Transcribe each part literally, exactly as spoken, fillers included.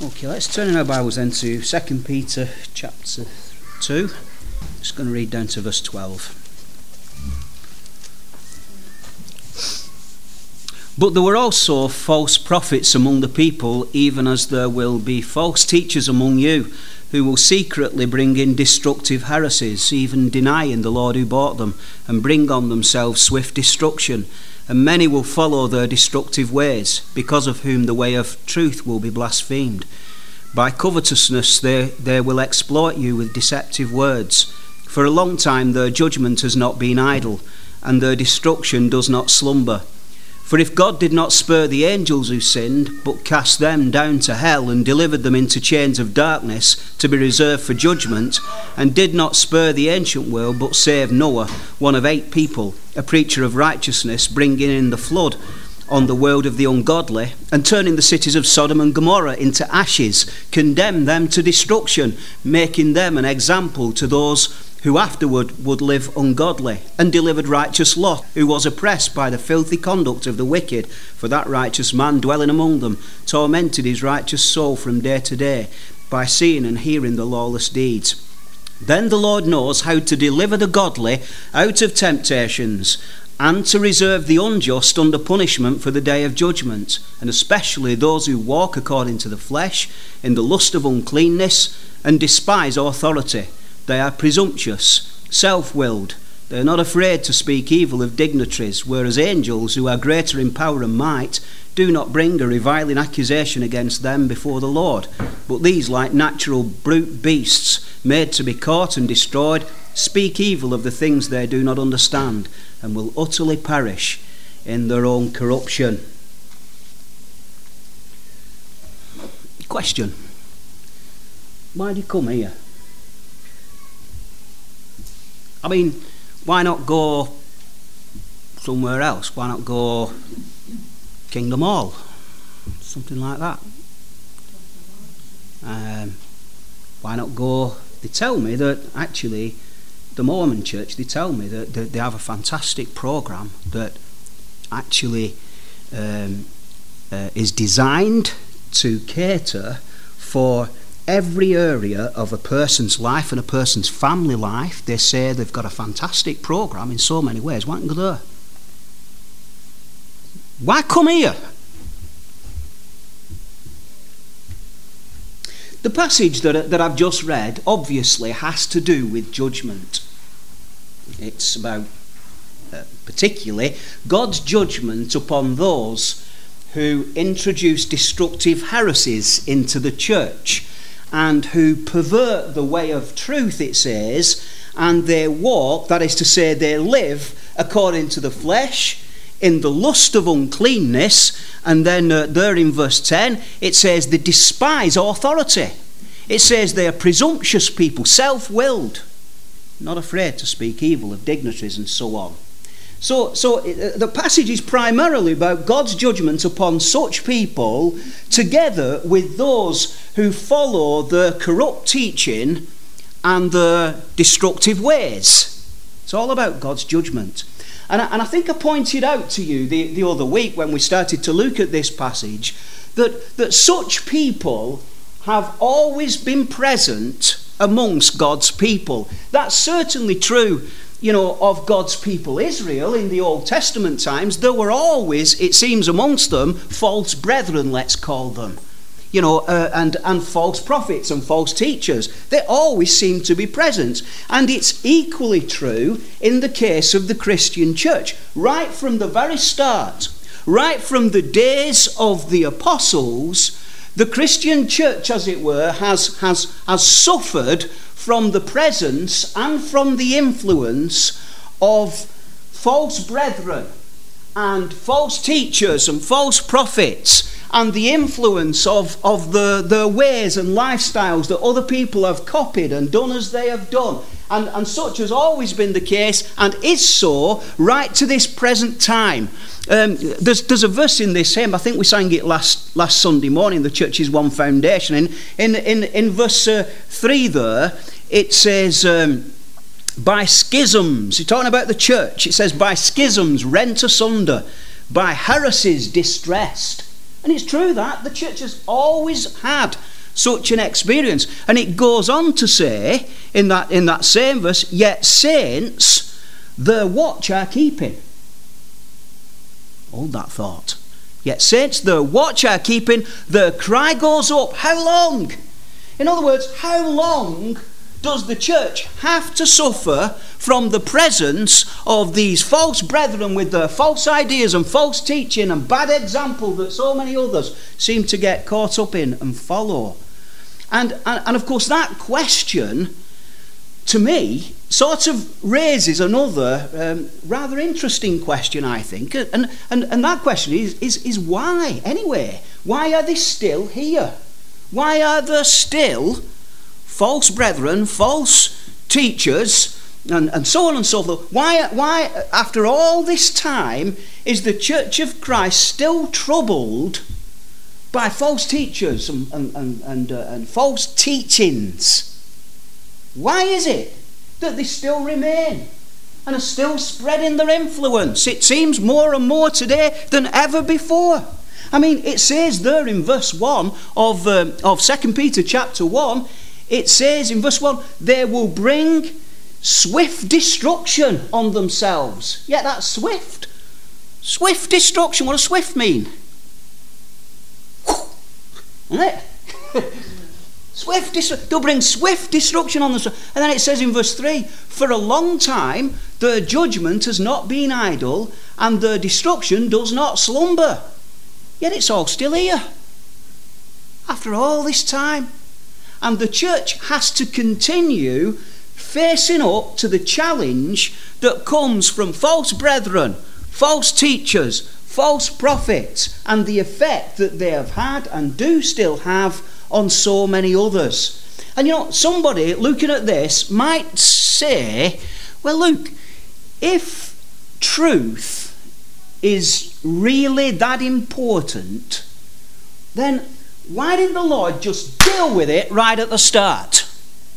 Okay, let's turn in our Bibles then to Second Peter chapter two. Just going to read down to verse twelve. But there were also false prophets among the people, even as there will be false teachers among you, who will secretly bring in destructive heresies, even denying the Lord who bought them, and bring on themselves swift destruction. And many will follow their destructive ways, because of whom the way of truth will be blasphemed. By covetousness they, they will exploit you with deceptive words. For a long time their judgment has not been idle, and their destruction does not slumber. For if God did not spare the angels who sinned, but cast them down to hell and delivered them into chains of darkness to be reserved for judgment, and did not spare the ancient world, but saved Noah, one of eight people, a preacher of righteousness, bringing in the flood on the world of the ungodly, and turning the cities of Sodom and Gomorrah into ashes, condemned them to destruction, making them an example to those who afterward would live ungodly, and delivered righteous Lot, who was oppressed by the filthy conduct of the wicked, for that righteous man dwelling among them tormented his righteous soul from day to day, by seeing and hearing the lawless deeds. Then the Lord knows how to deliver the godly out of temptations, and to reserve the unjust under punishment for the day of judgment, and especially those who walk according to the flesh, in the lust of uncleanness, and despise authority. They are presumptuous, self-willed. They are not afraid to speak evil of dignitaries, whereas angels, who are greater in power and might, do not bring a reviling accusation against them before the Lord. But these, like natural brute beasts, made to be caught and destroyed, speak evil of the things they do not understand, and will utterly perish in their own corruption. Question: why do you come here? I mean, why not go somewhere else? Why not go Kingdom Hall? Something like that. Um, why not go? They tell me that actually the Mormon church, they tell me that, that they have a fantastic program that actually um, uh, is designed to cater for every area of a person's life and a person's family life. They say they've got a fantastic program in so many ways. Why don't you go there? Why come here? The passage that, that I've just read obviously has to do with judgment. It's about, uh, particularly, God's judgment upon those who introduce destructive heresies into the church, and who pervert the way of truth, it says, and they walk, that is to say, they live according to the flesh, in the lust of uncleanness. And then uh, there in verse ten, it says they despise authority. It says they are presumptuous people, self-willed, not afraid to speak evil of dignitaries, and so on. So, so uh, the passage is primarily about God's judgment upon such people, together with those who follow the corrupt teaching and the destructive ways. It's all about God's judgment. And I, and I think I pointed out to you the, the other week when we started to look at this passage that, that such people have always been present amongst God's people. That's certainly true, you know, of God's people Israel in the Old Testament times. There were always, it seems, amongst them false brethren, let's call them, you know, uh, and, and false prophets and false teachers. They always seem to be present. And it's equally true in the case of the Christian church. Right from the very start, right from the days of the apostles, the Christian church, as it were, has, has, has suffered from the presence and from the influence of false brethren and false teachers and false prophets, and the influence of, of the, the ways and lifestyles that other people have copied and done as they have done. And, and such has always been the case, and is so right to this present time. Um, there's, there's a verse in this hymn, I think we sang it last last Sunday morning, The Church is One Foundation. In, in, in, in verse uh, three there, it says, um, by schisms, you're talking about the church, it says, by schisms rent asunder, by heresies distressed. And it's true that the church has always had such an experience. And it goes on to say, in that, in that same verse, yet saints their watch are keeping. Hold that thought. Yet saints their watch are keeping, their cry goes up. How long? In other words, how long does the church have to suffer from the presence of these false brethren with their false ideas and false teaching and bad example that so many others seem to get caught up in and follow? And, and, and of course that question, to me, sort of raises another um, rather interesting question, I think. And, and, and that question is, is, is why, anyway? Why are they still here? Why are there still false brethren, false teachers, and, and so on and so forth? Why, why, after all this time, is the Church of Christ still troubled by false teachers and, and, and, and, uh, and false teachings? Why is it that they still remain and are still spreading their influence? It seems more and more today than ever before. I mean, it says there in verse one of, um, of Second Peter chapter one, it says in verse one, they will bring swift destruction on themselves. Yeah, that's swift. Swift destruction. What does swift mean? Isn't it? Swift destruction. They'll bring swift destruction on themselves. And then it says in verse three, for a long time their judgment has not been idle, and their destruction does not slumber. Yet it's all still here. After all this time. And the church has to continue facing up to the challenge that comes from false brethren, false teachers, false prophets, and the effect that they have had and do still have on so many others. And you know, somebody looking at this might say, well, look, if truth is really that important, then why didn't the Lord just deal with it right at the start?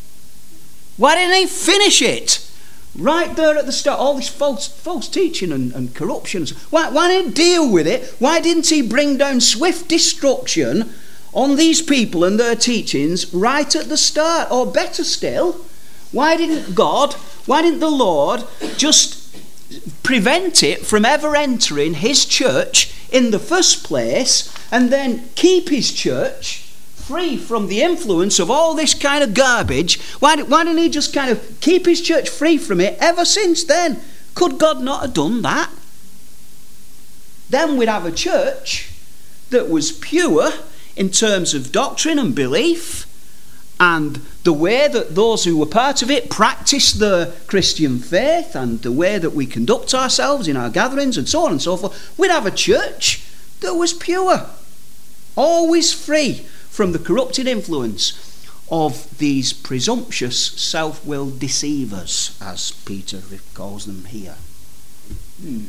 Why didn't he finish it right there at the start? All this false false teaching and, and corruption. Why, why didn't he deal with it? Why didn't he bring down swift destruction on these people and their teachings right at the start? Or better still, why didn't God, why didn't the Lord just prevent it from ever entering his church in the first place, and then keep his church free from the influence of all this kind of garbage? Why, why didn't he just kind of keep his church free from it ever since then? Could God not have done that? Then we'd have a church that was pure in terms of doctrine and belief, and the way that those who were part of it practiced their Christian faith, and the way that we conduct ourselves in our gatherings and so on and so forth. We'd have a church that was pure, always free from the corrupting influence of these presumptuous self-willed deceivers, as Peter calls them here. Hmm.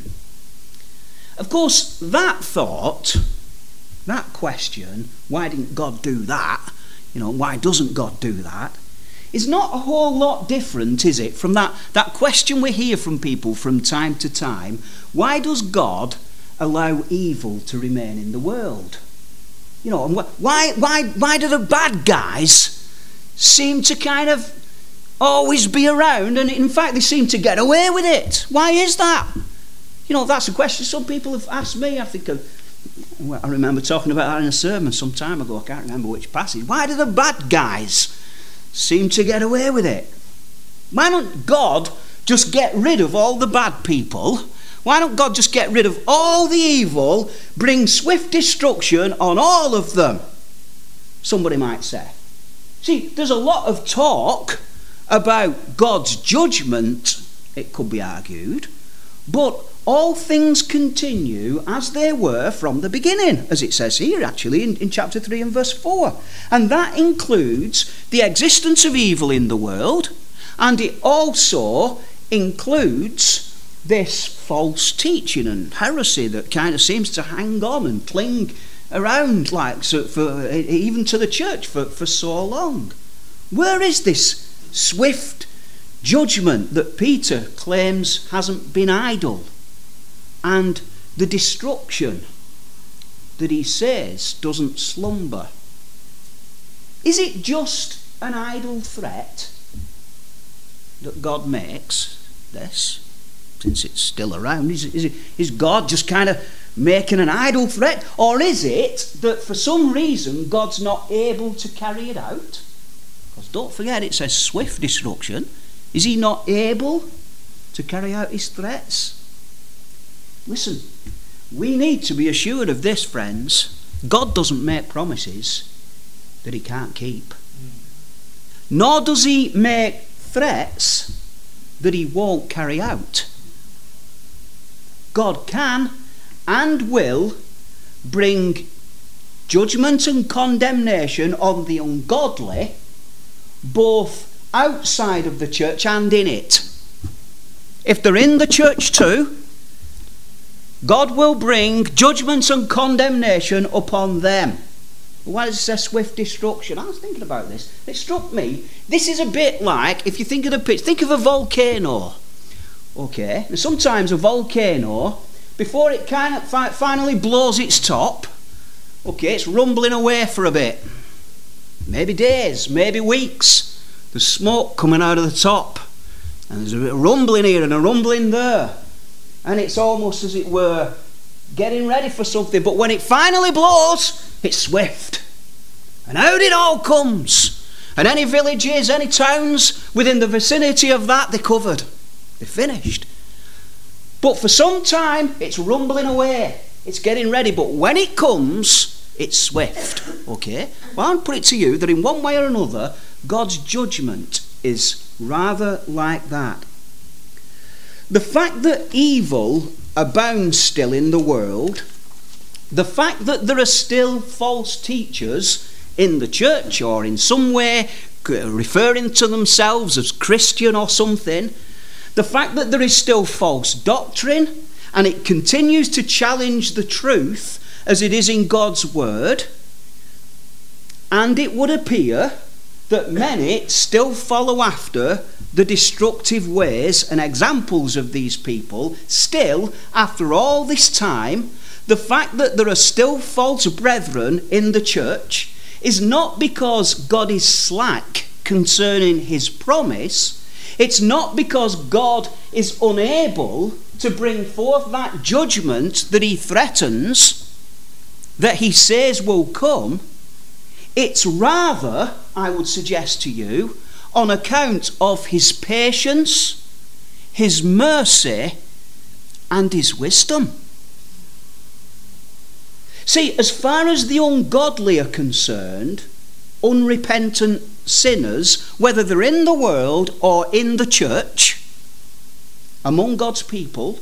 Of course, that thought, that question, why didn't God do that? You know, why doesn't God do that? Is not a whole lot different, is it, from that, that question we hear from people from time to time. Why does God allow evil to remain in the world? You know, and why, why, why do the bad guys seem to kind of always be around, and in fact they seem to get away with it? Why is that? You know, that's a question some people have asked me. I think of, well, I remember talking about that in a sermon some time ago. I can't remember which passage. Why do the bad guys seem to get away with it? Why don't God just get rid of all the bad people? Why don't God just get rid of all the evil, bring swift destruction on all of them? Somebody might say. See, there's a lot of talk about God's judgment, it could be argued, but all things continue as they were from the beginning, as it says here actually in, in chapter three and verse four. And that includes the existence of evil in the world, and it also includes this false teaching and heresy that kind of seems to hang on and cling around, like so for even to the church for, for so long. Where is this swift judgment that Peter claims hasn't been idle, and the destruction that he says doesn't slumber? Is it just an idle threat that God makes this, since it's still around? Is, is, it, is God just kind of making an idle threat? Or is it that for some reason God's not able to carry it out? Because don't forget, it says swift destruction. Is he not able to carry out his threats? Listen, we need to be assured of this, friends. God doesn't make promises that he can't keep. Nor does he make threats that he won't carry out. God can and will bring judgment and condemnation on the ungodly, both outside of the church and in it. If they're in the church too, God will bring judgment and condemnation upon them. Why does it say swift destruction? I was thinking about this. It struck me. This is a bit like, if you think of the pitch, think of a volcano. Okay, and sometimes a volcano, before it kind of fi- finally blows its top, okay, it's rumbling away for a bit. Maybe days, maybe weeks. There's smoke coming out of the top. And there's a bit of rumbling here and a rumbling there. And it's almost as it were getting ready for something. But when it finally blows, it's swift. And out it all comes. And any villages, any towns within the vicinity of that, they're covered. They're finished. But for some time, it's rumbling away. It's getting ready. But when it comes, it's swift. Okay? Well, I'll put it to you that in one way or another, God's judgment is rather like that. The fact that evil abounds still in the world, the fact that there are still false teachers in the church or in some way referring to themselves as Christian or something, the fact that there is still false doctrine and it continues to challenge the truth as it is in God's word, and it would appear that many still follow after the destructive ways and examples of these people. Still, after all this time, the fact that there are still false brethren in the church is not because God is slack concerning his promise. It's not because God is unable to bring forth that judgment that he threatens, that he says will come. It's rather, I would suggest to you, on account of his patience, his mercy, and his wisdom. See, as far as the ungodly are concerned, unrepentant sinners, whether they're in the world or in the church, among God's people,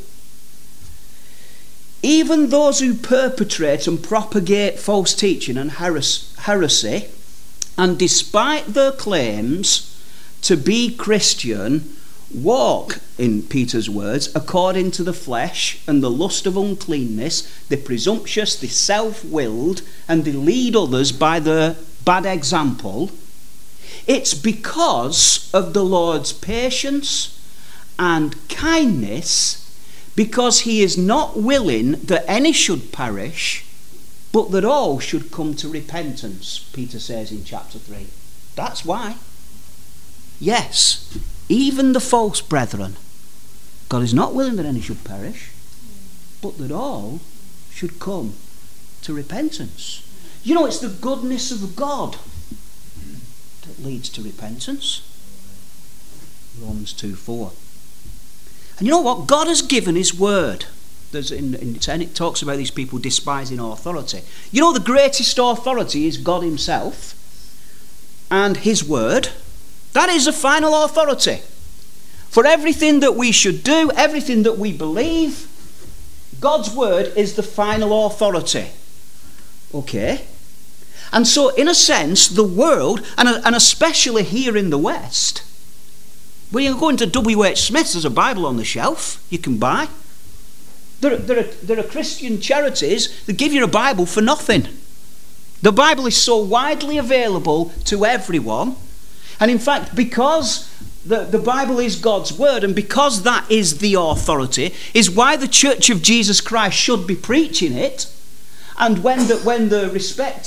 even those who perpetrate and propagate false teaching and heresy, and despite their claims to be Christian, walk, in Peter's words, according to the flesh and the lust of uncleanness. They're presumptuous, they're self-willed, and they lead others by their bad example. It's because of the Lord's patience and kindness, because he is not willing that any should perish, but that all should come to repentance, Peter says in chapter three. That's why. Yes, even the false brethren, God is not willing that any should perish, but that all should come to repentance. You know, it's the goodness of God that leads to repentance. Romans two four. And you know what? God has given his word. There's in, in ten it talks about these people despising authority. You know, the greatest authority is God himself and his word. That is the final authority for everything that we should do, everything that we believe. God's word is the final authority. Okay? And so, in a sense, the world, and, and especially here in the West, when you go into W H Smith's, there's a Bible on the shelf you can buy. There, there, are, there are Christian charities that give you a Bible for nothing. The Bible is so widely available to everyone. And in fact, because the, the Bible is God's word, and because that is the authority, is why the Church of Jesus Christ should be preaching it. And when the, when the respected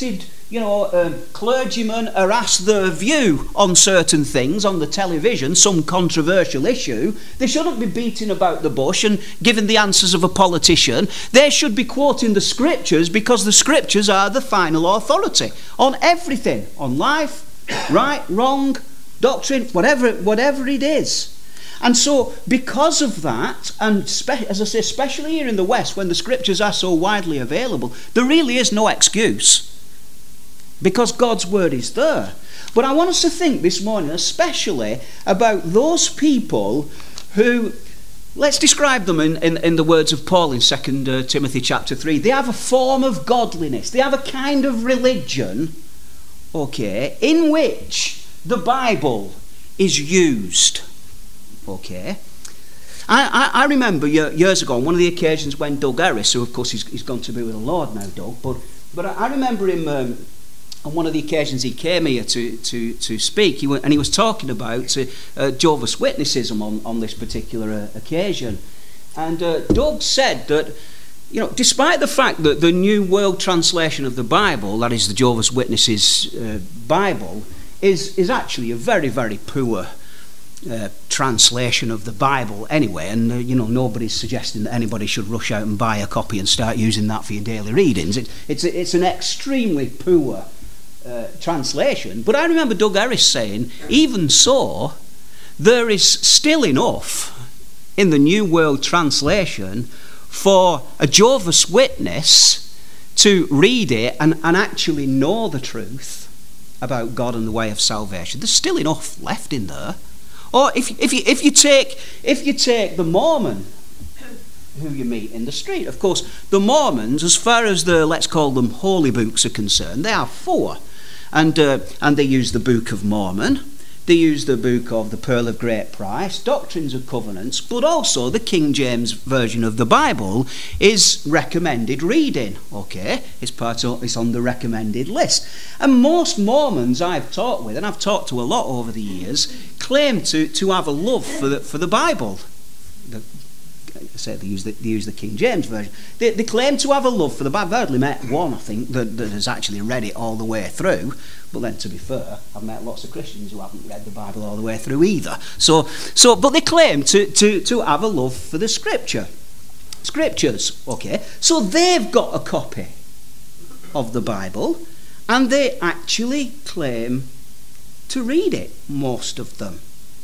you know, um, clergymen are asked their view on certain things on the television, some controversial issue, they shouldn't be beating about the bush and giving the answers of a politician. They should be quoting the scriptures, because the scriptures are the final authority on everything, on life, right, wrong, doctrine, whatever, whatever it is. And so, because of that, and spe- as I say, especially here in the West, when the scriptures are so widely available, there really is no excuse, because God's word is there. But I want us to think this morning especially about those people who, let's describe them in, in, in the words of Paul in Second Timothy chapter three. They have a form of godliness. They have a kind of religion, okay, in which the Bible is used. Okay. I, I, I remember years ago on one of the occasions when Doug Harris, who of course he's, he's gone to be with the Lord now, Doug, but, but I remember him... Um, on one of the occasions he came here to, to, to speak, he went, and he was talking about uh, uh, Jehovah's Witnessism on, on this particular uh, occasion. And uh, Doug said that, you know, despite the fact that the New World Translation of the Bible, that is the Jehovah's Witnesses uh, Bible, is, is actually a very, very poor uh, translation of the Bible anyway, and uh, you know, nobody's suggesting that anybody should rush out and buy a copy and start using that for your daily readings. It, it's, it's an extremely poor Uh, translation. But I remember Doug Harris saying, even so, there is still enough in the New World Translation for a Jehovah's Witness to read it and, and actually know the truth about God and the way of salvation. There's still enough left in there. Or if, if, you, if, you take, if you take the Mormon who you meet in the street, of course, the Mormons, as far as the, let's call them, holy books are concerned, they are four. And uh, and they use the Book of Mormon, they use the book of the Pearl of Great Price, Doctrines and Covenants, but also the King James Version of the Bible is recommended reading. Okay, it's part of, it's on the recommended list. And most Mormons I've talked with, and I've talked to a lot over the years, claim to, to have a love for the, for the Bible. The, I say they use the, they use the King James Version. They, they claim to have a love for the Bible. I've only met one, I think, that, that has actually read it all the way through. But then, to be fair, I've met lots of Christians who haven't read the Bible all the way through either. So, so, but they claim to, to, to have a love for the Scripture, Scriptures. Okay, so they've got a copy of the Bible, and they actually claim to read it. Most of them.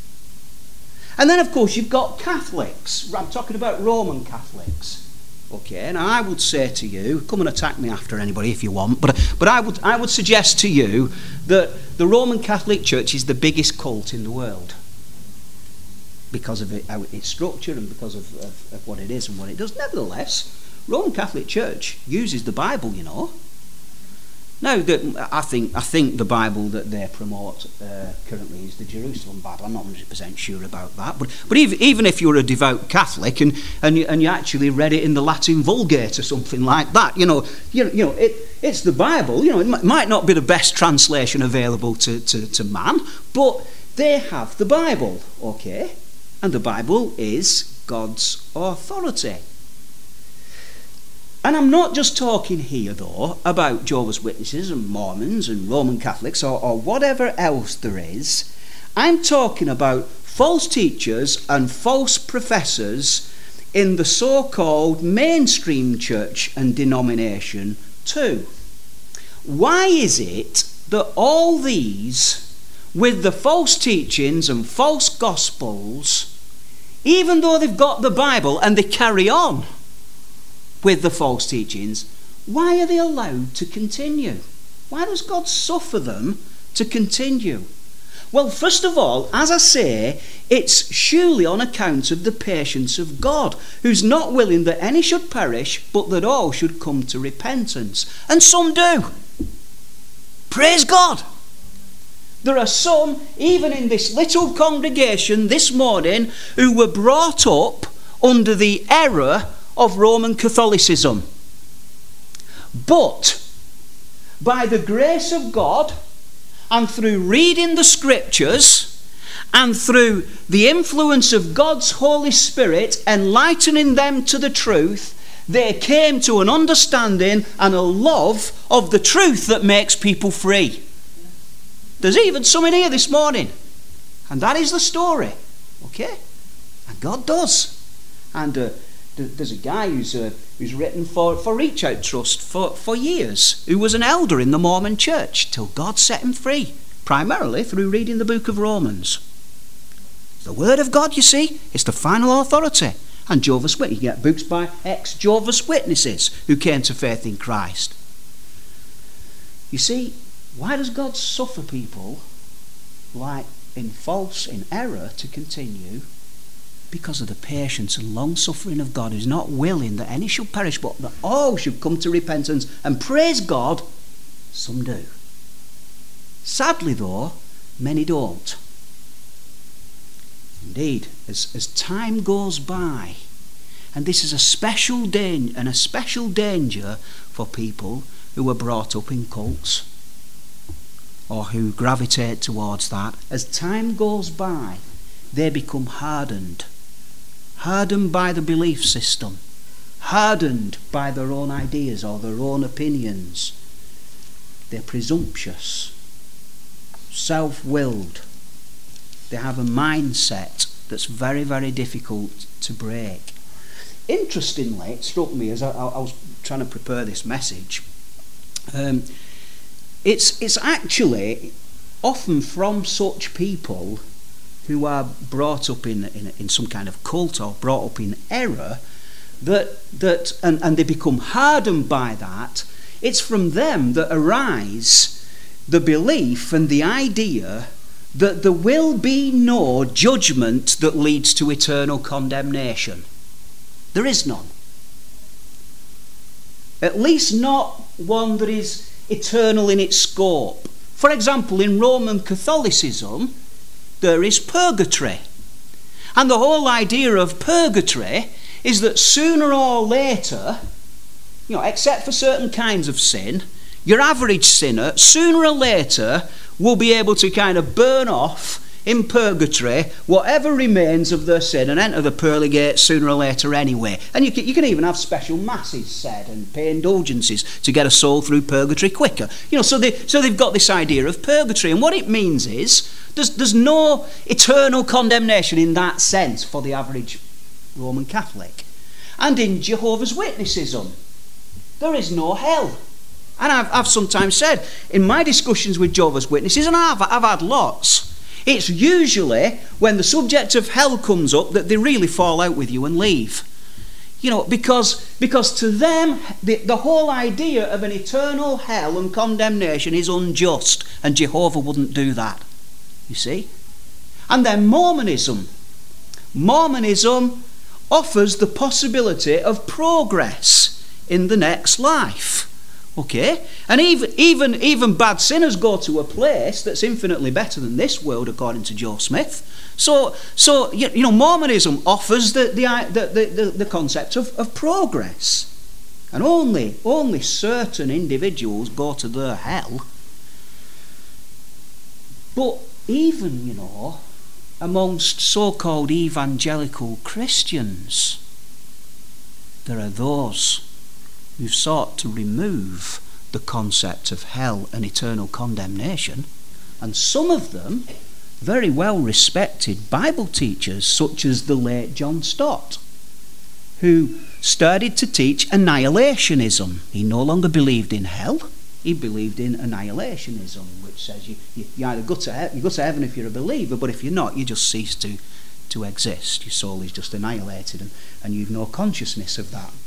And then, of course, you've got Catholics. I'm talking about Roman Catholics. Okay, and I would say to you, come and attack me after, anybody, if you want, but but I would I would suggest to you that the Roman Catholic Church is the biggest cult in the world because of it, how its structure and because of, of, of what it is and what it does. Nevertheless, Roman Catholic Church uses the Bible, you know. Now, the, I think I think the Bible that they promote uh, currently is the Jerusalem Bible. I'm not one hundred percent sure about that, but but even even if you're a devout Catholic and and you, and you actually read it in the Latin Vulgate or something like that, you know, you, you know, it it's the Bible. You know, it m- might not be the best translation available to, to to man, but they have the Bible, okay, and the Bible is God's authority. And I'm not just talking here, though, about Jehovah's Witnesses and Mormons and Roman Catholics or, or whatever else there is. I'm talking about false teachers and false professors in the so-called mainstream church and denomination too. Why is it that all these, with the false teachings and false gospels, even though they've got the Bible and they carry on with the false teachings, why are they allowed to continue? Why does God suffer them to continue? Well, first of all, as I say, it's surely on account of the patience of God, who's not willing that any should perish, but that all should come to repentance. And some do. Praise God. There are some, even in this little congregation this morning, who were brought up under the error of Roman Catholicism. But by the grace of God and through reading the Scriptures and through the influence of God's Holy Spirit enlightening them to the truth, They came to an understanding and a love of the truth that makes people free. There's even some in here this morning. And that is the story. Okay? And God does. And uh, there's a guy who's uh, who's written for, for Reach Out Trust for, for years, who was an elder in the Mormon church till God set him free, primarily through reading the book of Romans. The Word of God, you see, is the final authority. And Jehovah's Witnesses, you get books by ex-Jehovah's Witnesses who came to faith in Christ. You see, why does God suffer people like in false, in error, to continue? Because of the patience and long-suffering of God, who's not willing that any should perish, but that all should come to repentance. And praise God, some do. Sadly, though, many don't. Indeed, as, as time goes by, and this is a special danger, and a special danger for people who were brought up in cults, or who gravitate towards that. As time goes by, they become hardened. Hardened by the belief system. Hardened by their own ideas or their own opinions. They're presumptuous. Self-willed. They have a mindset that's very, very difficult to break. Interestingly, it struck me as I, I was trying to prepare this message, um, it's, it's actually often from such people who are brought up in, in, in some kind of cult or brought up in error, that, that and, and they become hardened by that. It's from them that arise the belief and the idea that there will be no judgment that leads to eternal condemnation. There is none. At least not one that is eternal in its scope. For example, in Roman Catholicism, there is purgatory. And the whole idea of purgatory is that sooner or later, you know, except for certain kinds of sin, your average sinner, sooner or later, will be able to kind of burn off in purgatory whatever remains of their sin and enter the pearly gates sooner or later anyway. And you can, you can even have special masses said and pay indulgences to get a soul through purgatory quicker. You know, so, they, so they've got this idea of purgatory. And what it means is there's, there's no eternal condemnation in that sense for the average Roman Catholic. And in Jehovah's Witnessism, there is no hell. And I've, I've sometimes said in my discussions with Jehovah's Witnesses, and I've, I've had lots, it's usually when the subject of hell comes up that they really fall out with you and leave. You know, because, because to them, the, the whole idea of an eternal hell and condemnation is unjust, and Jehovah wouldn't do that. You see? And then Mormonism. Mormonism offers the possibility of progress in the next life. Okay, and even even even bad sinners go to a place that's infinitely better than this world, according to Joe Smith. So, so you, you know, Mormonism offers the the the the, the concept of, of progress, and only only certain individuals go to their hell. But even, you know, amongst so-called evangelical Christians, there are those who've sought to remove the concept of hell and eternal condemnation, and some of them very well respected Bible teachers such as the late John Stott, who started to teach annihilationism. He no longer believed in hell, he believed in annihilationism, which says you, you, you either go to, he- you go to heaven if you're a believer, but if you're not, you just cease to, to exist. Your soul is just annihilated, and, and you've no consciousness of that.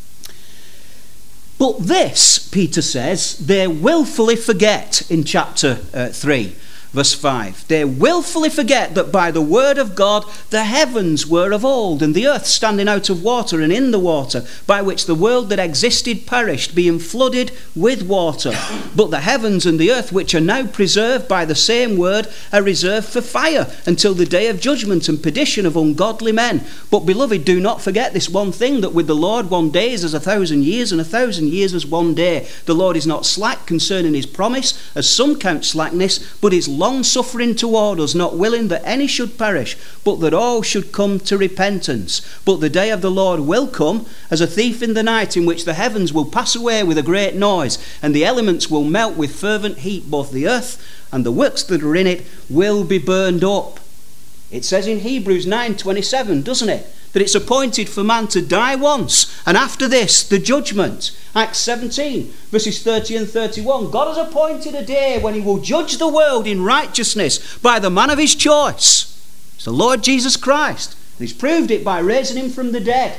But this, Peter says, they willfully forget in chapter uh, three, verse five. They willfully forget that by the word of God the heavens were of old, and the earth standing out of water and in the water, by which the world that existed perished, being flooded with water. But the heavens and the earth, which are now preserved by the same word, are reserved for fire, until the day of judgment and perdition of ungodly men. But, beloved, do not forget this one thing, that with the Lord one day is as a thousand years, and a thousand years as one day. The Lord is not slack concerning his promise, as some count slackness, but is long-suffering toward us, not willing that any should perish, but that all should come to repentance. But the day of the Lord will come as a thief in the night, in which the heavens will pass away with a great noise, and the elements will melt with fervent heat. Both the earth and the works that are in it will be burned up. It says in Hebrews nine twenty-seven, doesn't it, that it's appointed for man to die once, and after this, the judgment. Acts seventeen, verses thirty and thirty-one. God has appointed a day when he will judge the world in righteousness by the man of his choice. It's the Lord Jesus Christ. And he's proved it by raising him from the dead.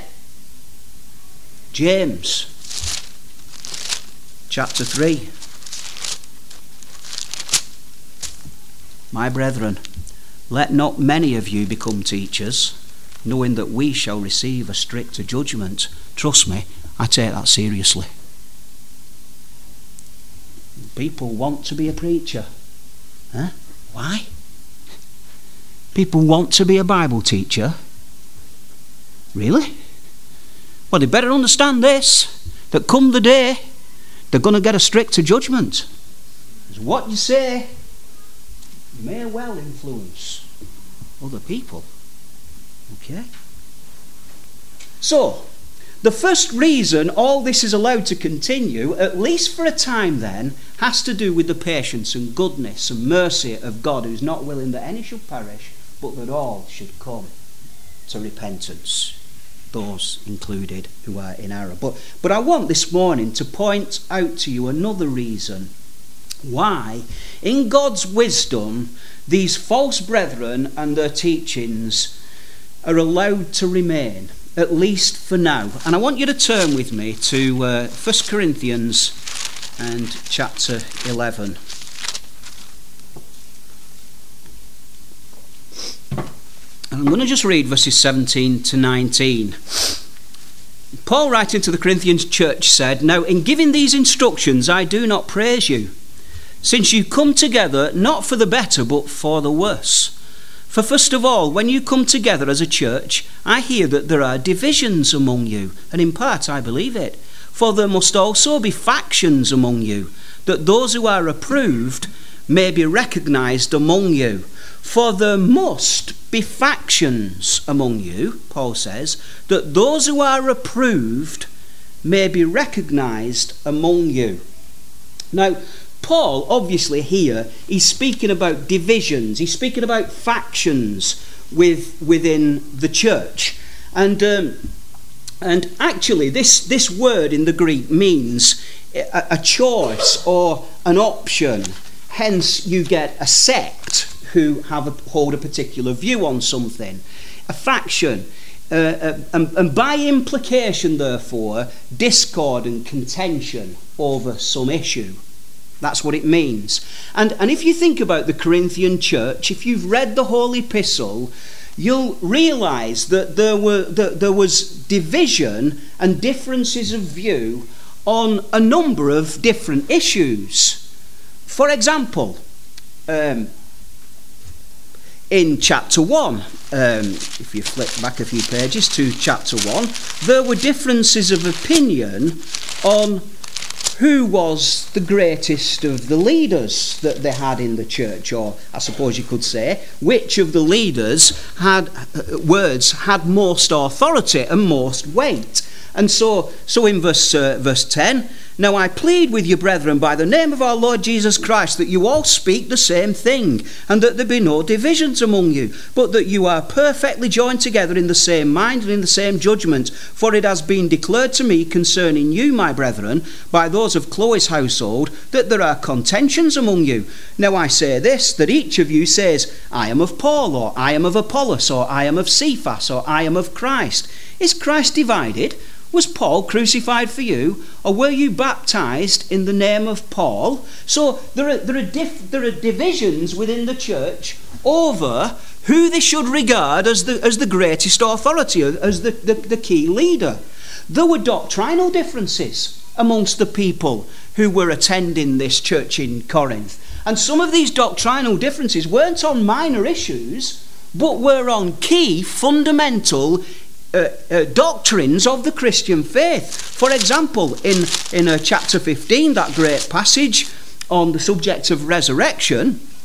James, chapter three. My brethren, let not many of you become teachers, knowing that we shall receive a stricter judgment. Trust me, I take that seriously. People want to be a preacher. Huh? Why? People want to be a Bible teacher. Really? Well, they better understand this, that come the day, they're going to get a stricter judgment. Because what you say may well influence other people. Okay? So, the first reason all this is allowed to continue, at least for a time then, has to do with the patience and goodness and mercy of God, who's not willing that any should perish, but that all should come to repentance. Those included who are in error. But, but I want this morning to point out to you another reason why, in God's wisdom, these false brethren and their teachings are allowed to remain, at least for now. And I want you to turn with me to uh, First Corinthians and chapter eleven. And I'm going to just read verses seventeen to nineteen. Paul, writing to the Corinthians church, said, "Now in giving these instructions I do not praise you, since you come together not for the better but for the worse. For first of all, when you come together as a church, I hear that there are divisions among you, and in part I believe it. For there must also be factions among you, that those who are approved may be recognized among you. For there must be factions among you," Paul says, "that those who are approved may be recognized among you." Now, Paul, obviously here, he's speaking about divisions. He's speaking about factions with, within the church. And um, and actually, this, this word in the Greek means a, a choice or an option. Hence, you get a sect who have a, hold a particular view on something. A faction. Uh, uh, and, and by implication, therefore, discord and contention over some issue. That's what it means. And, and if you think about the Corinthian church, if you've read the whole epistle, you'll realise that there were that there was division and differences of view on a number of different issues. For example, um, in chapter one, um, if you flip back a few pages to chapter one, there were differences of opinion on who was the greatest of the leaders that they had in the church, or I suppose you could say, which of the leaders had uh, words had most authority and most weight. And so, so in verse uh, verse ten, "Now I plead with you, brethren, by the name of our Lord Jesus Christ, that you all speak the same thing, and that there be no divisions among you, but that you are perfectly joined together in the same mind and in the same judgment. For it has been declared to me concerning you, my brethren, by those of Chloe's household, that there are contentions among you. Now I say this, that each of you says, I am of Paul, or I am of Apollos, or I am of Cephas, or I am of Christ. Is Christ divided? Was Paul crucified for you, or were you baptized in the name of Paul?" So there are there are diff, there are divisions within the church over who they should regard as the as the greatest authority, as the, the, the key leader. There were doctrinal differences amongst the people who were attending this church in Corinth, and some of these doctrinal differences weren't on minor issues, but were on key fundamental Uh, uh, doctrines of the Christian faith. For example, in, in uh, chapter fifteen, that great passage on the subject of resurrection,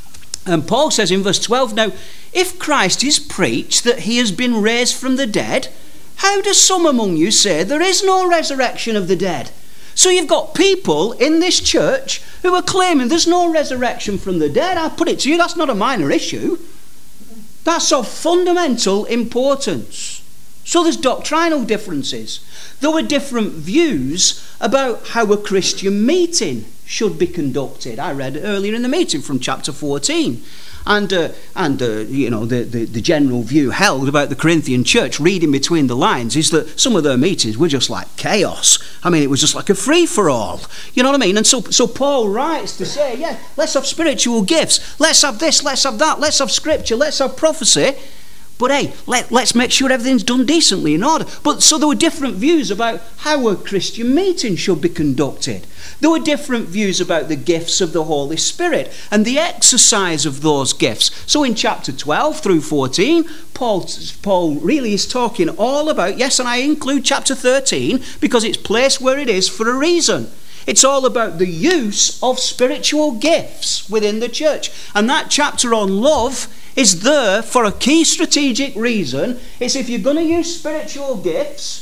And Paul says in verse twelve, now, if Christ is preached that he has been raised from the dead, how do some among you say there is no resurrection of the dead? So you've got people in this church who are claiming there's no resurrection from the dead. I put it to you, that's not a minor issue. That's of fundamental importance. So there's doctrinal differences. There were different views about how a Christian meeting should be conducted. I read earlier in the meeting from chapter fourteen. And, uh, and uh, you know, the, the, the general view held about the Corinthian church, reading between the lines, is that some of their meetings were just like chaos. I mean, it was just like a free-for-all. You know what I mean? And so, so Paul writes to say, yeah, let's have spiritual gifts. Let's have this, let's have that. Let's have scripture. Let's have prophecy. But hey, let, let's make sure everything's done decently in order. But so there were different views about how a Christian meeting should be conducted. There were different views about the gifts of the Holy Spirit and the exercise of those gifts. So in chapter twelve through fourteen, Paul, Paul really is talking all about, yes, and I include chapter thirteen because it's placed where it is for a reason. It's all about the use of spiritual gifts within the church. And that chapter on love is there for a key strategic reason. It's if you're going to use spiritual gifts,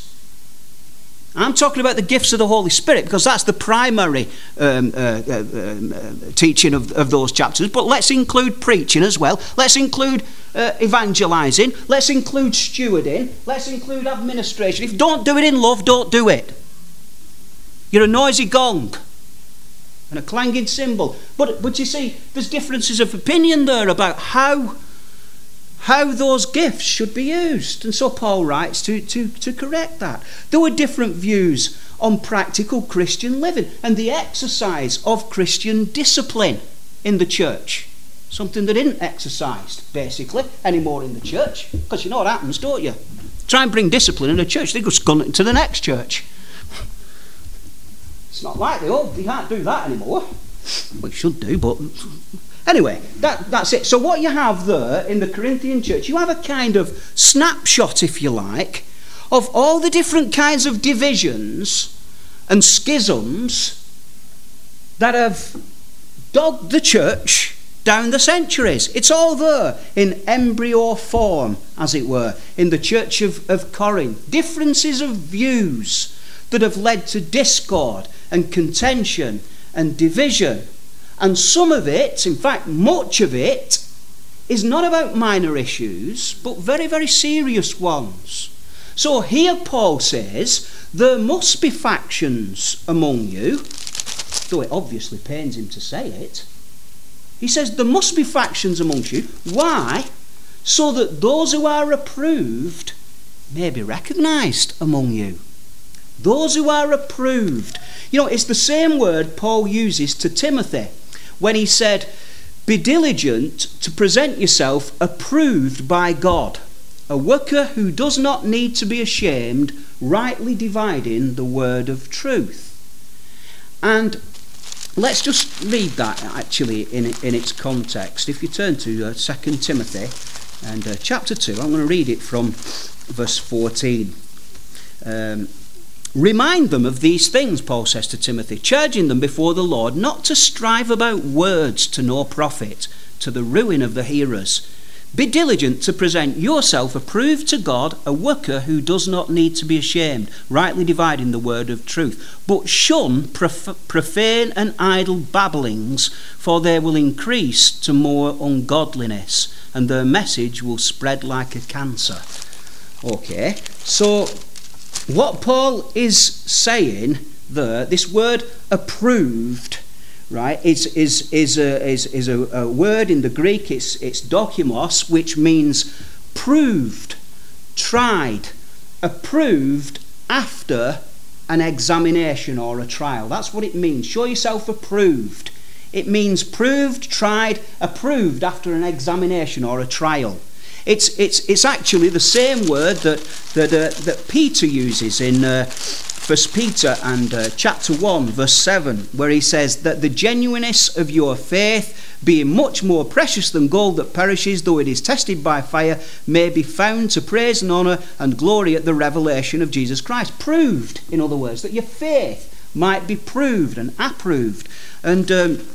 I'm talking about the gifts of the Holy Spirit because that's the primary um, uh, uh, uh, teaching of, of those chapters. But let's include preaching as well. Let's include uh, evangelizing. Let's include stewarding. Let's include administration. If you don't do it in love, don't do it. You're a noisy gong and a clanging cymbal. But, but you see, there's differences of opinion there about how, how those gifts should be used. And so Paul writes to, to, to correct that. There were different views on practical Christian living and the exercise of Christian discipline in the church. Something that isn't exercised, basically, anymore in the church. Because you know what happens, don't you? Try and bring discipline in a church, they just go to the next church. It's not like they, oh, they can't do that anymore. We should do, but anyway, that, that's it. So what you have there in the Corinthian church, you have a kind of snapshot, if you like, of all the different kinds of divisions and schisms that have dogged the church down the centuries. It's all there in embryo form, as it were, in the church of, of Corinth. Differences of views that have led to discord and contention and division. And some of it, in fact much of it, is not about minor issues but very, very serious ones. So here Paul says there must be factions among you, though it obviously pains him to say it. He says there must be factions amongst you. Why? So that those who are approved may be recognised among you. Those who are approved. You know, it's the same word Paul uses to Timothy when he said, be diligent to present yourself approved by God, a worker who does not need to be ashamed, rightly dividing the word of truth. And let's just read that actually in, in its context. If you turn to uh, Second Timothy and uh, chapter two, I'm going to read it from verse fourteen. Um, Remind them of these things, Paul says to Timothy, charging them before the Lord not to strive about words to no profit, to the ruin of the hearers. Be diligent to present yourself approved to God, a worker who does not need to be ashamed, rightly dividing the word of truth. But shun prof- profane and idle babblings, for they will increase to more ungodliness, and their message will spread like a cancer. Okay, so what Paul is saying there, this word approved, right, is is is a is, is a, a word in the Greek. It's it's dokimos, which means proved, tried, approved after an examination or a trial. That's what it means. Show yourself approved. It means proved, tried, approved after an examination or a trial. It's it's it's actually the same word that that uh, that Peter uses in uh, First Peter and uh, chapter one, verse seven, where he says that the genuineness of your faith, being much more precious than gold that perishes, though it is tested by fire, may be found to praise and honour and glory at the revelation of Jesus Christ. Proved, in other words, that your faith might be proved and approved. And um,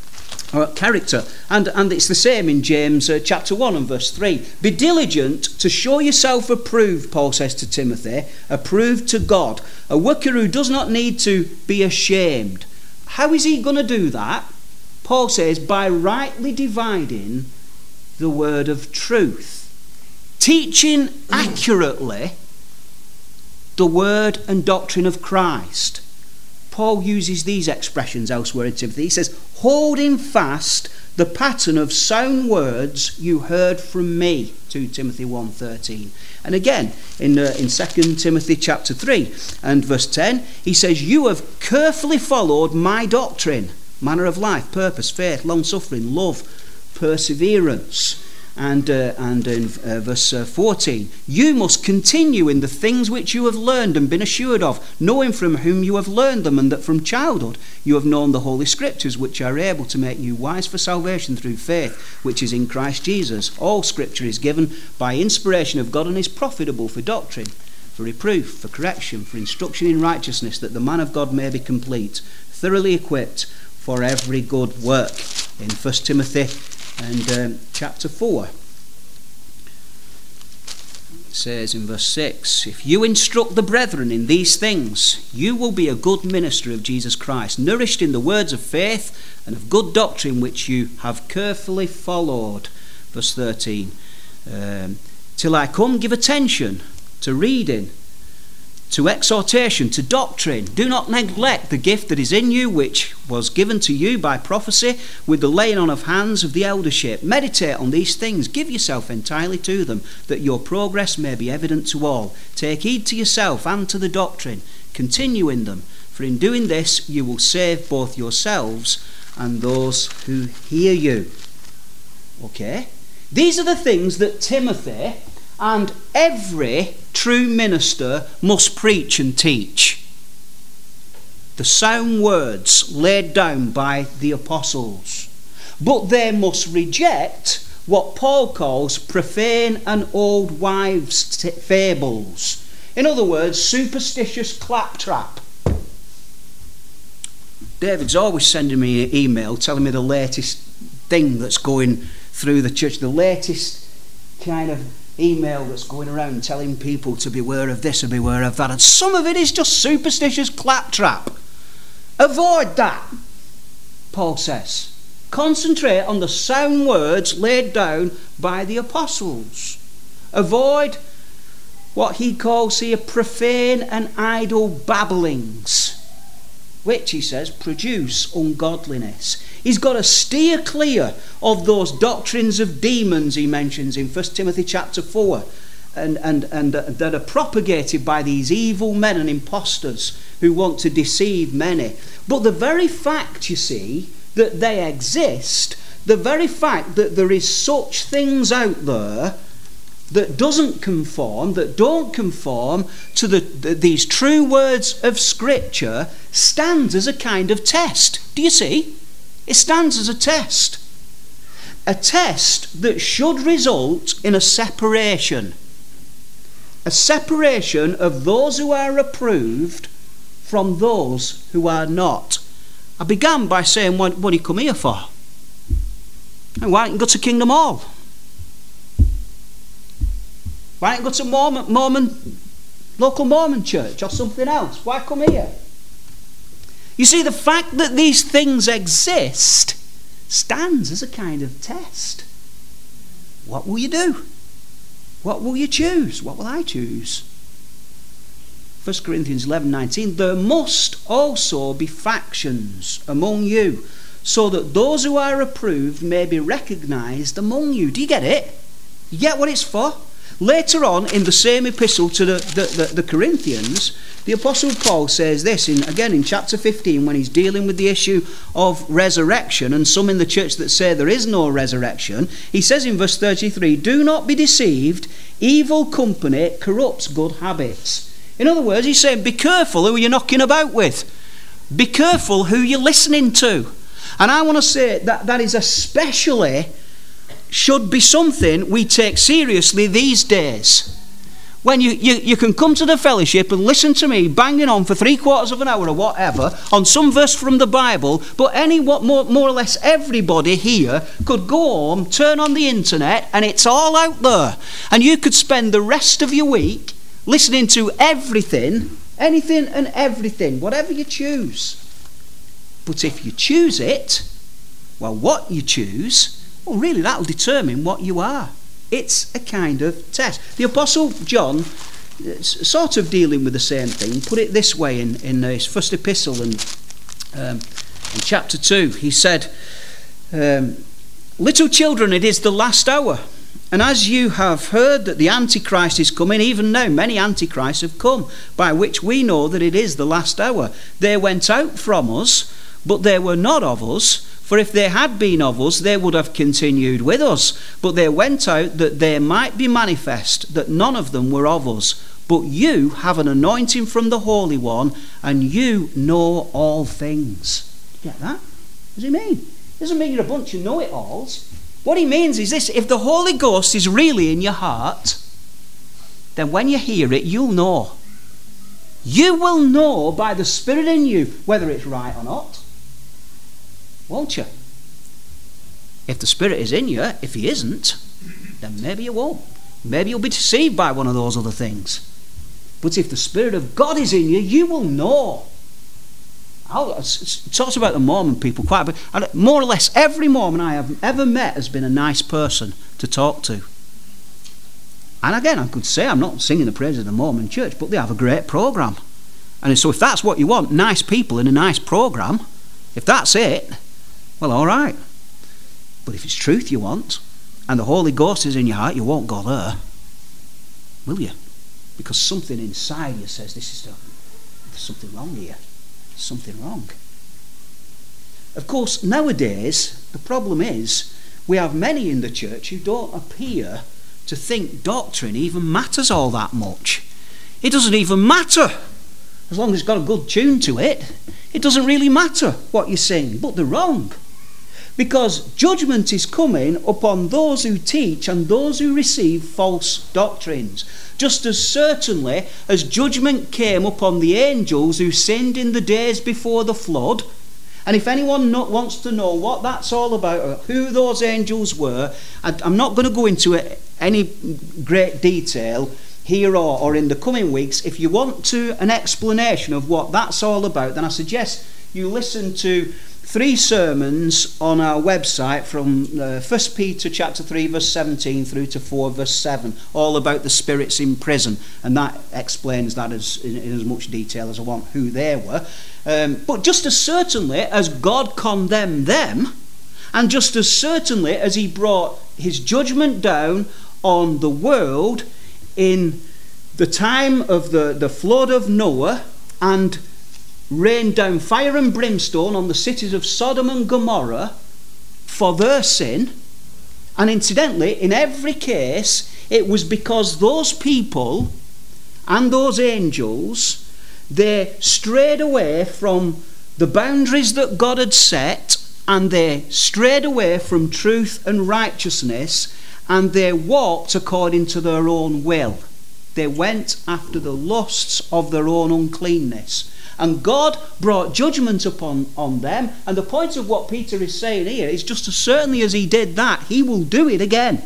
or character. And, and it's the same in James uh, chapter one and verse three. Be diligent to show yourself approved, Paul says to Timothy, approved to God, a worker who does not need to be ashamed. How is he going to do that? Paul says, by rightly dividing the word of truth, teaching accurately the word and doctrine of Christ. Paul uses these expressions elsewhere in Timothy. He says, holding fast the pattern of sound words you heard from me, two Timothy one thirteen. And again, in, uh, in Second Timothy chapter three and verse ten, he says, you have carefully followed my doctrine, manner of life, purpose, faith, long-suffering, love, perseverance. And, uh, and in uh, verse uh, fourteen, you must continue in the things which you have learned and been assured of, knowing from whom you have learned them, and that from childhood you have known the Holy Scriptures, which are able to make you wise for salvation through faith, which is in Christ Jesus. All Scripture is given by inspiration of God and is profitable for doctrine, for reproof, for correction, for instruction in righteousness, that the man of God may be complete, thoroughly equipped for every good work. In First Timothy and um, chapter four, it says in verse six, if you instruct the brethren in these things, you will be a good minister of Jesus Christ, nourished in the words of faith and of good doctrine which you have carefully followed. Verse thirteen, um, till I come, give attention to reading, to exhortation, to doctrine. Do not neglect the gift that is in you, which was given to you by prophecy, with the laying on of hands of the eldership. Meditate on these things. Give yourself entirely to them, that your progress may be evident to all. Take heed to yourself and to the doctrine. Continue in them, for in doing this you will save both yourselves and those who hear you. Okay? These are the things that Timothy and every true minister must preach and teach. The sound words laid down by the apostles. But they must reject what Paul calls profane and old wives' t- fables. In other words, superstitious claptrap. David's always sending me an email telling me the latest thing that's going through the church, the latest kind of email that's going around telling people to beware of this and beware of that, and some of it is just superstitious claptrap. Avoid that, Paul says. Concentrate on the sound words laid down by the apostles. Avoid what he calls here profane and idle babblings, which, he says, produce ungodliness. He's got to steer clear of those doctrines of demons he mentions in First Timothy chapter four, and, and, and uh, that are propagated by these evil men and impostors who want to deceive many. But the very fact, you see, that they exist, the very fact that there is such things out there that doesn't conform, that don't conform to the, the, these true words of Scripture, stands as a kind of test. Do you see? It stands as a test. A test that should result in a separation. A separation of those who are approved from those who are not. I began by saying, what, what do you come here for? And why don't you go to Kingdom Hall? Why don't you go to Mormon, Mormon, local Mormon church or something else? Why come here? You see, the fact that these things exist stands as a kind of test. What will you do? What will you choose? What will I choose? First Corinthians eleven nineteen, there must also be factions among you, so that those who are approved may be recognized among you. Do you get it? You get what it's for? Later on in the same epistle to the, the, the, the Corinthians, the Apostle Paul says this, in, again in chapter fifteen, when he's dealing with the issue of resurrection, and some in the church that say there is no resurrection. He says in verse thirty-three, do not be deceived, evil company corrupts good habits. In other words, he's saying, be careful who you're knocking about with. Be careful who you're listening to. And I want to say that that is especially should be something we take seriously these days. When you, you, you can come to the fellowship and listen to me banging on for three quarters of an hour or whatever on some verse from the Bible, but any what more, more or less everybody here could go home, turn on the internet, and it's all out there. And you could spend the rest of your week listening to everything, anything and everything, whatever you choose. But if you choose it, well, what you choose, well, really that'll determine what you are. It's a kind of test. The Apostle John, sort of dealing with the same thing, put it this way in, in his first epistle in, um, in chapter two. He said, um, little children, it is the last hour. And as you have heard that the Antichrist is coming, even now many Antichrists have come, by which we know that it is the last hour. They went out from us, but they were not of us. For if they had been of us, they would have continued with us. But they went out that they might be manifest, that none of them were of us. But you have an anointing from the Holy One, and you know all things. You get that? What does he mean? It doesn't mean you're a bunch of know-it-alls. What he means is this: if the Holy Ghost is really in your heart, then when you hear it, you'll know. You will know by the Spirit in you whether it's right or not. Won't you? If the Spirit is in you, if he isn't, then maybe you won't. Maybe you'll be deceived by one of those other things. But if the Spirit of God is in you, you will know. I'll, it talks about the Mormon people quite a bit. More or less every Mormon I have ever met has been a nice person to talk to. And again, I could say I'm not singing the praises of the Mormon church, but they have a great program. And so if that's what you want, nice people in a nice program, if that's it, well, all right. But if it's truth you want, and the Holy Ghost is in your heart, you won't go there, will you? Because something inside you says, this is the, there's something wrong here. There's something wrong. Of course, nowadays, the problem is, we have many in the church who don't appear to think doctrine even matters all that much. It doesn't even matter. As long as it's got a good tune to it, it doesn't really matter what you sing. But they're wrong. Because judgment is coming upon those who teach and those who receive false doctrines. Just as certainly as judgment came upon the angels who sinned in the days before the flood. And if anyone not wants to know what that's all about, or who those angels were, I'm not going to go into any great detail here or, or in the coming weeks. If you want to an explanation of what that's all about, then I suggest you listen to three sermons on our website from uh, First Peter chapter three verse seventeen through to four verse seven, all about the spirits in prison, and that explains that as, in, in as much detail as I want, who they were. Um, but just as certainly as God condemned them, and just as certainly as he brought his judgment down on the world in the time of the, the flood of Noah, and rained down fire and brimstone on the cities of Sodom and Gomorrah for their sin. And incidentally, in every case, it was because those people and those angels, they strayed away from the boundaries that God had set, and they strayed away from truth and righteousness, and they walked according to their own will. They went after the lusts of their own uncleanness. And God brought judgment upon on them. And the point of what Peter is saying here is, just as certainly as he did that, he will do it again.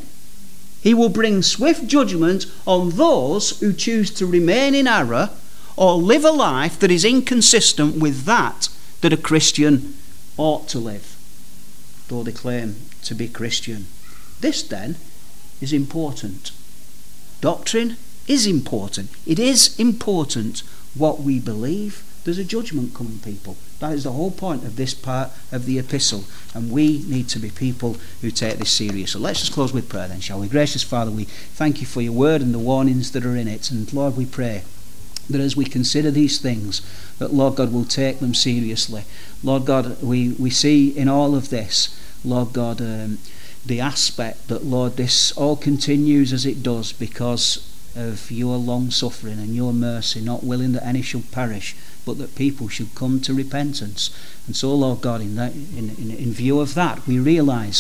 He will bring swift judgment on those who choose to remain in error or live a life that is inconsistent with that that a Christian ought to live, though they claim to be Christian. This then is important. Doctrine is important. It is important what we believe. There's a judgment coming, people. That is the whole point of this part of the epistle. And we need to be people who take this serious. So let's just close with prayer then, shall we? Gracious Father, we thank you for your word and the warnings that are in it. And Lord, we pray that as we consider these things, that Lord God will take them seriously. Lord God, we, we see in all of this, Lord God, um, the aspect that, Lord, this all continues as it does because of your long suffering and your mercy, not willing that any should perish, but that people should come to repentance. And so, Lord God, in, that, in, in, in view of that, we realise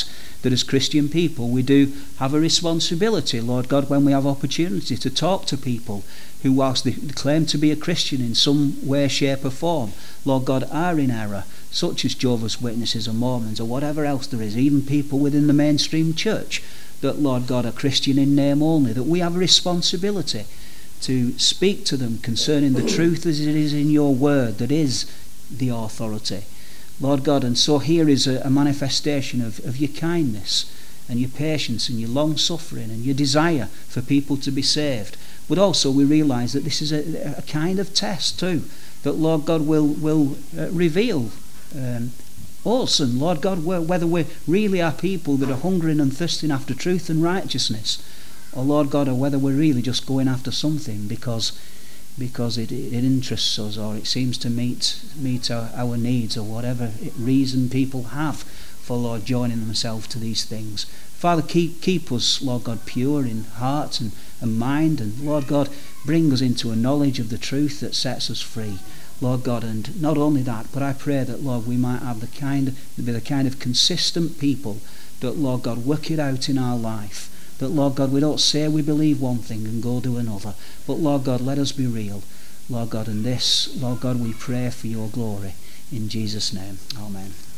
that as Christian people we do have a responsibility, Lord God, when we have opportunity to talk to people who, whilst they claim to be a Christian in some way, shape or form, Lord God, are in error, such as Jehovah's Witnesses or Mormons or whatever else there is, even people within the mainstream church that, Lord God, are Christian in name only, that we have a responsibility to speak to them concerning the truth as it is in your word, that is the authority, Lord God. And so here is a, a manifestation of, of your kindness and your patience and your long suffering and your desire for people to be saved. But also we realise that this is a, a kind of test too, that Lord God will, will uh, reveal um, us, and Lord God, whether we really are people that are hungering and thirsting after truth and righteousness, or Lord God, or whether we're really just going after something because because it, it interests us, or it seems to meet meet our, our needs, or whatever reason people have for, Lord, joining themselves to these things. Father, keep keep us, Lord God, pure in heart and, and mind, and Lord God, bring us into a knowledge of the truth that sets us free, Lord God. And not only that, but I pray that, Lord, we might have the kind be the kind of consistent people that, Lord God, work it out in our life. That, Lord God, we don't say we believe one thing and go do another, but, Lord God, let us be real, Lord God. And this, Lord God, we pray for your glory. In Jesus' name, amen.